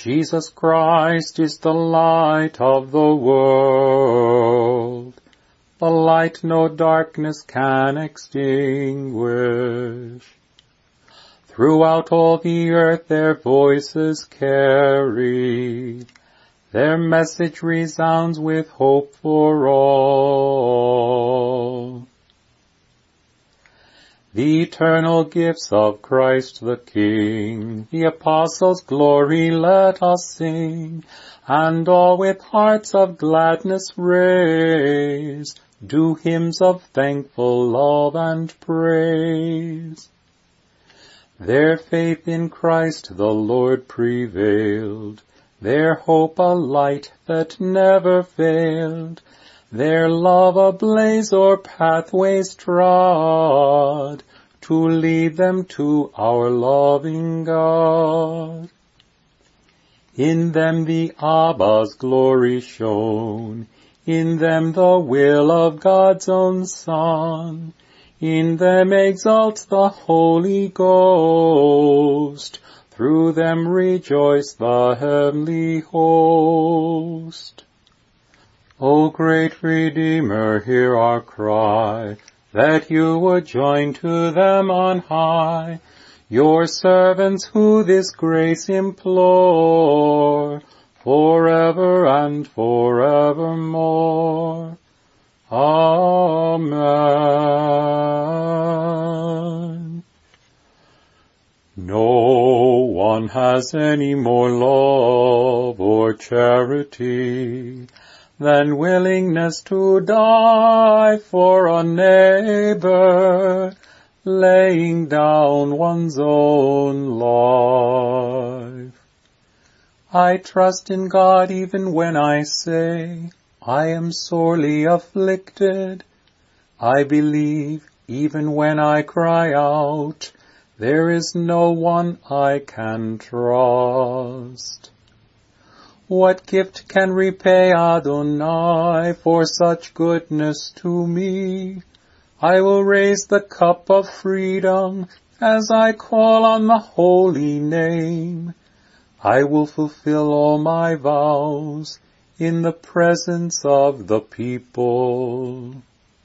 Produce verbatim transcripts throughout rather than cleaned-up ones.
Jesus Christ is the light of the world, the light no darkness can extinguish. Throughout all the earth their voices carry, their message resounds with hope for all. The eternal gifts of Christ the King, the apostles' glory let us sing, and all with hearts of gladness raise, do hymns of thankful love and praise. Their faith in Christ the Lord prevailed, their hope a light that never failed, their love a blaze o'er pathways trod, to lead them to our loving God. In them the Abba's glory shone, in them the will of God's own Son, in them exalts the Holy Ghost, through them rejoice the heavenly host. O great Redeemer, hear our cry, that you would join to them on high, your servants who this grace implore, forever and forevermore. Amen. No one has any more love or charity than willingness to die for a neighbor, laying down one's own life. I trust in God even when I say I am sorely afflicted. I believe even when I cry out, there is no one I can trust. What gift can repay Adonai for such goodness to me? I will raise the cup of freedom as I call on the holy name. I will fulfill all my vows in the presence of the people.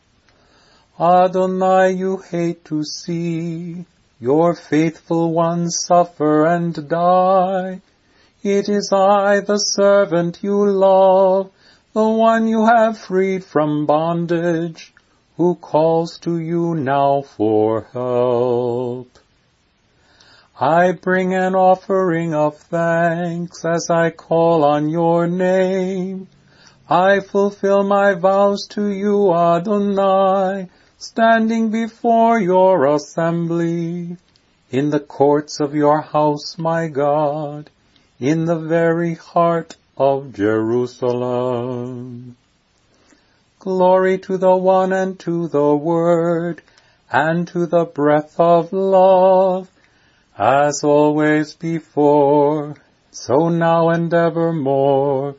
Adonai, you hate to see your faithful ones suffer and die. It is I, the servant you love, the one you have freed from bondage, who calls to you now for help. I bring an offering of thanks as I call on your name. I fulfill my vows to you, Adonai, standing before your assembly, in the courts of your house, my God, in the very heart of Jerusalem. Glory to the One and to the Word and to the breath of love, as always before, so now and evermore.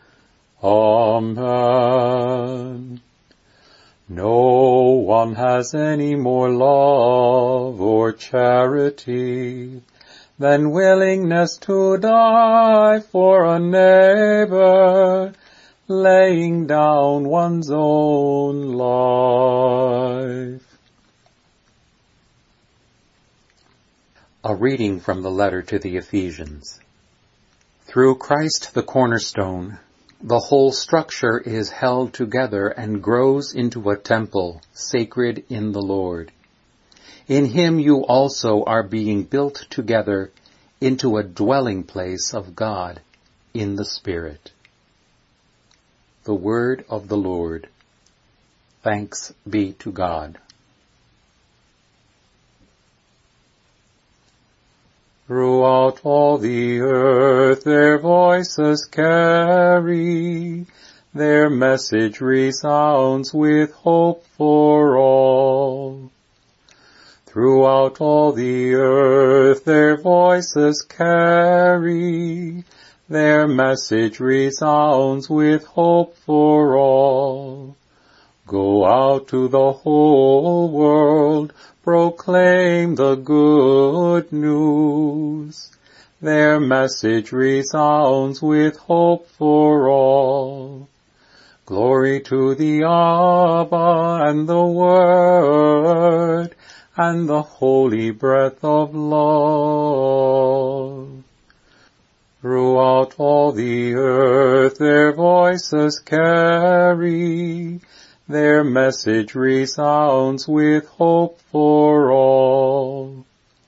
Amen. No one has any more love or charity than willingness to die for a neighbor, laying down one's own life. A reading from the letter to the Ephesians. Through Christ the cornerstone, the whole structure is held together and grows into a temple sacred in the Lord. In him you also are being built together into a dwelling place of God in the Spirit. The word of the Lord. Thanks be to God. Throughout all the earth their voices carry, their message resounds with hope for all. Throughout all the earth their voices carry, their message resounds with hope for all. Go out to the whole world, proclaim the good news. Their message resounds with hope for all. Glory to the Abba and the Word and the holy breath of love. Throughout all the earth their voices carry, their message resounds with hope for all.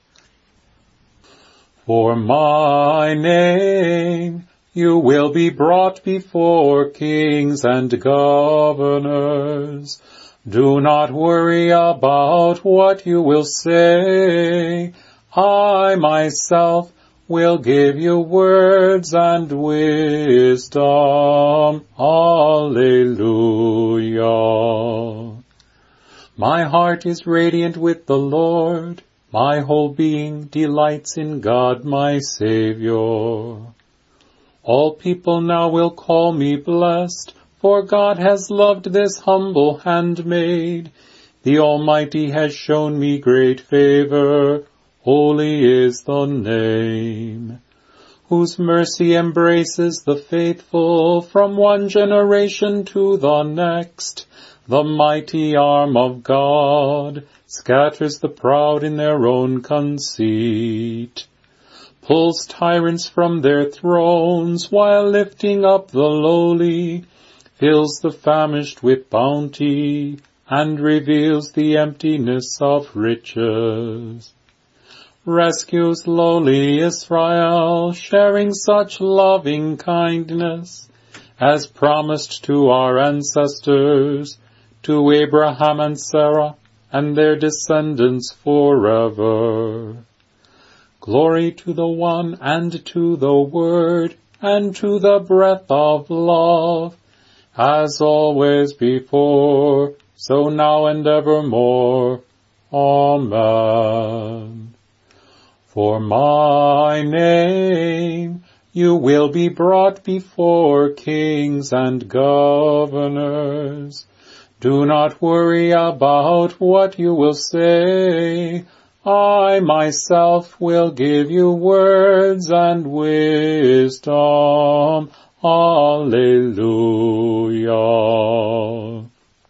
For my name you will be brought before kings and governors. Do not worry about what you will say. I myself will give you words and wisdom. Alleluia. My heart is radiant with the Lord. My whole being delights in God my Savior. All people now will call me blessed, for God has loved this humble handmaid. The Almighty has shown me great favor. Holy is the name, whose mercy embraces the faithful from one generation to the next. The mighty arm of God scatters the proud in their own conceit, pulls tyrants from their thrones while lifting up the lowly, fills the famished with bounty, and reveals the emptiness of riches. Rescues lowly Israel, sharing such loving kindness as promised to our ancestors, to Abraham and Sarah and their descendants forever. Glory to the One and to the Word and to the breath of love, as always before, so now and evermore. Amen. For my name you will be brought before kings and governors. Do not worry about what you will say. I myself will give you words and wisdom. Alleluia.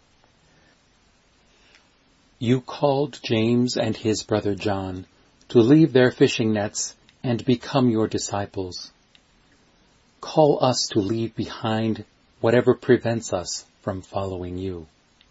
You called James and his brother John to leave their fishing nets and become your disciples. Call us to leave behind whatever prevents us from following you.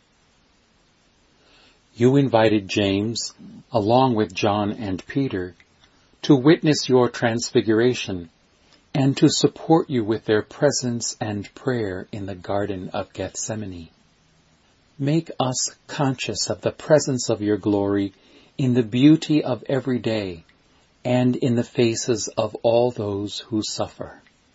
You invited James, along with John and Peter, to witness your transfiguration and to support you with their presence and prayer in the Garden of Gethsemane. Make us conscious of the presence of your glory in the beauty of every day and in the faces of all those who suffer.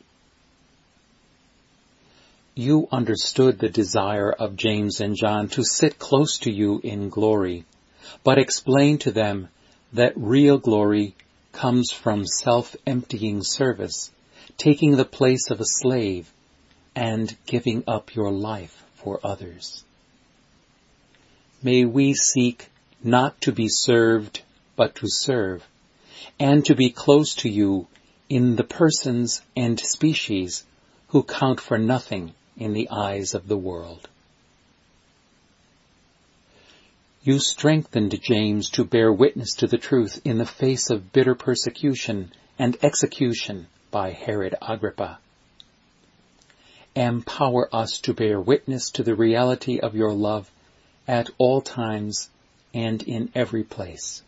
You understood the desire of James and John to sit close to you in glory, but explained to them that real glory comes from self-emptying service, taking the place of a slave, and giving up your life for others. May we seek not to be served, but to serve, and to be close to you in the persons and species who count for nothing in the eyes of the world. You strengthened James to bear witness to the truth in the face of bitter persecution and execution by Herod Agrippa. Empower us to bear witness to the reality of your love at all times and in every place.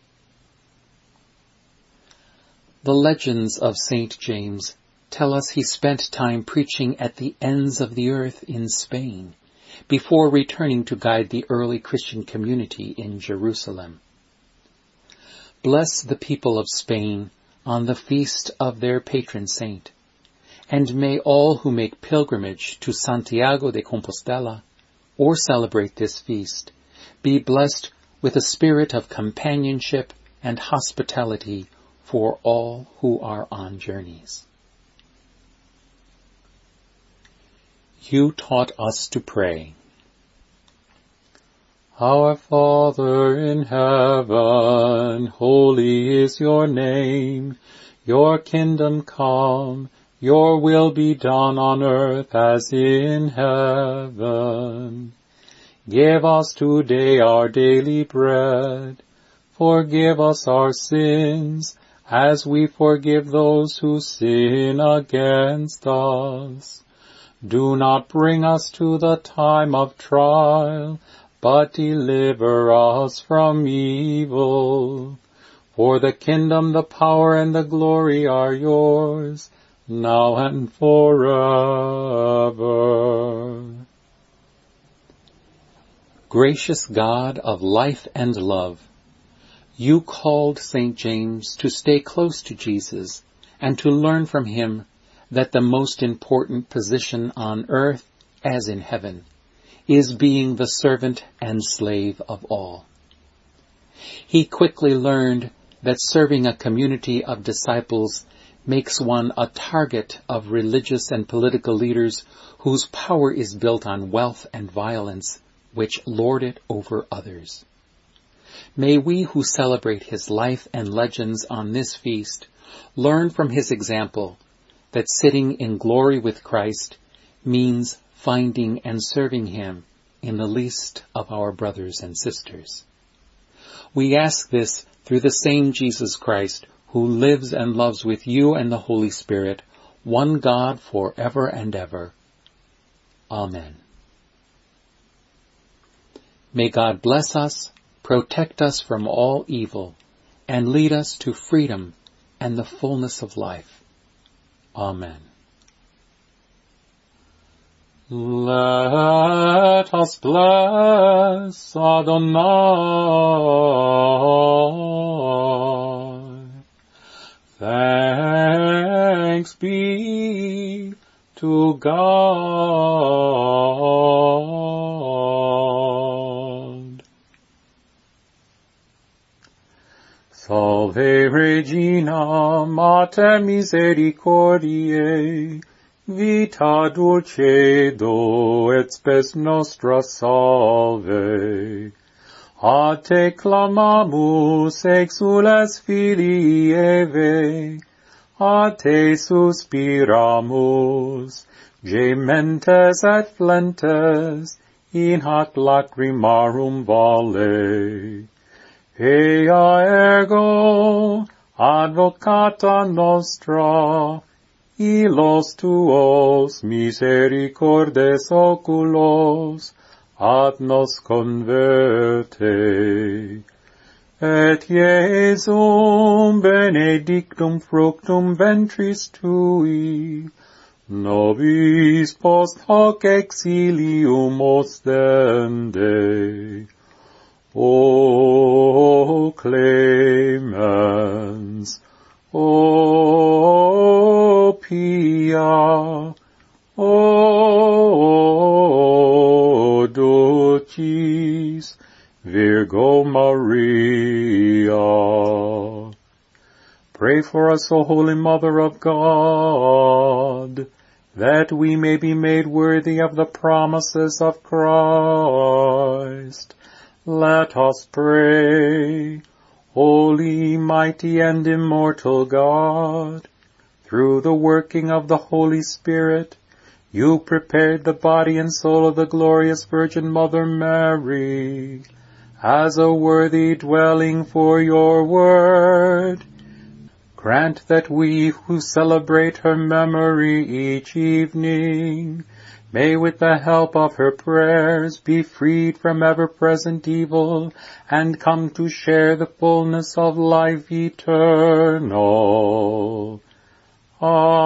The legends of Saint James tell us he spent time preaching at the ends of the earth in Spain, before returning to guide the early Christian community in Jerusalem. Bless the people of Spain on the feast of their patron saint, and may all who make pilgrimage to Santiago de Compostela or celebrate this feast be blessed with a spirit of companionship and hospitality for all who are on journeys. You taught us to pray. Our Father in heaven, holy is your name. Your kingdom come, your will be done on earth as in heaven. Give us today our daily bread. Forgive us our sins, as we forgive those who sin against us. Do not bring us to the time of trial, but deliver us from evil. For the kingdom, the power, and the glory are yours, now and forever. Gracious God of life and love, you called Saint James to stay close to Jesus and to learn from him that the most important position on earth, as in heaven, is being the servant and slave of all. He quickly learned that serving a community of disciples makes one a target of religious and political leaders whose power is built on wealth and violence, which lord it over others. May we who celebrate his life and legends on this feast learn from his example that sitting in glory with Christ means finding and serving him in the least of our brothers and sisters. We ask this through the same Jesus Christ, who lives and loves with you and the Holy Spirit, one God forever and ever. Amen. May God bless us, protect us from all evil, and lead us to freedom and the fullness of life. Amen. Let us bless Adonai. Thanks be to God. Salve Regina, Mater Misericordiae, vita dulcedo et spes nostra salve. A te clamamus exules filii Eve, a te suspiramus, gementes et flentes, in hac lacrimarum vale. Ea ergo, advocata nostra, illos tuos misericordes oculos, ad nos converte. Et Iesum benedictum fructum ventris tui, nobis post hoc exilium ostende. O clemens, O pia, O dulcis Virgo Maria. Pray for us, O Holy Mother of God, that we may be made worthy of the promises of Christ. Let us pray. Holy, mighty, and immortal God, through the working of the Holy Spirit, you prepared the body and soul of the glorious Virgin Mother Mary as a worthy dwelling for your word. Grant that we who celebrate her memory each evening may with the help of her prayers be freed from ever-present evil and come to share the fullness of life eternal. Amen.